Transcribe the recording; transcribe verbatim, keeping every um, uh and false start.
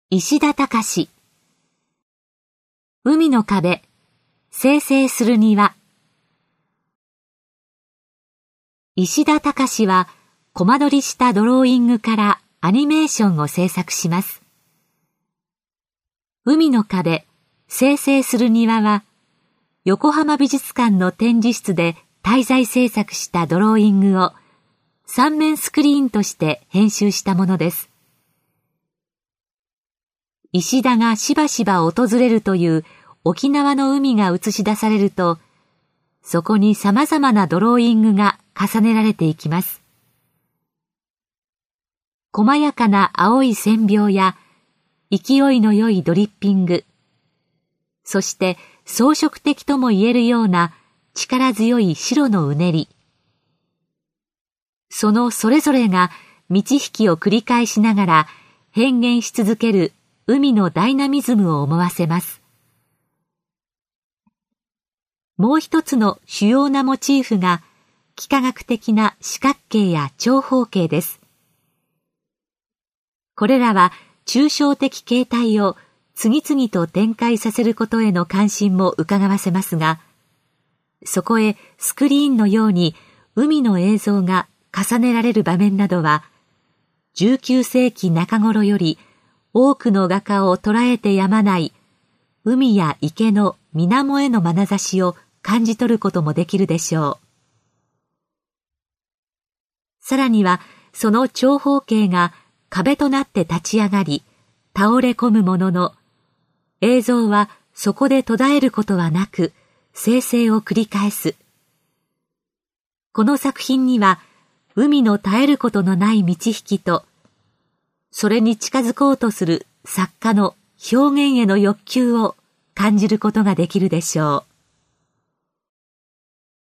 石田隆。海の壁、生成する庭。石田隆は、コマ撮りしたドローイングからアニメーションを制作します。海の壁、生成する庭は、横浜美術館の展示室で滞在制作したドローイングを三面スクリーンとして編集したものです。石田がしばしば訪れるという沖縄の海が映し出されると、そこに様々なドローイングが重ねられていきます。細やかな青い線描や勢いの良いドリッピング、そして装飾的とも言えるような力強い白のうねり。そのそれぞれが満ち引きを繰り返しながら変幻し続ける海のダイナミズムを思わせます。もう一つの主要なモチーフが幾何学的な四角形や長方形です。これらは抽象的形態を次々と展開させることへの関心も伺わせますが、そこへスクリーンのように海の映像が重ねられる場面などは、じゅうきゅうせいきなか頃より多くの画家を捉えてやまない海や池の水面への眼差しを感じ取ることもできるでしょう。さらにはその長方形が壁となって立ち上がり倒れ込むものの、映像はそこで途絶えることはなく生成を繰り返す。この作品には海の絶えることのない満ち引きと、それに近づこうとする作家の表現への欲求を感じることができるでしょう。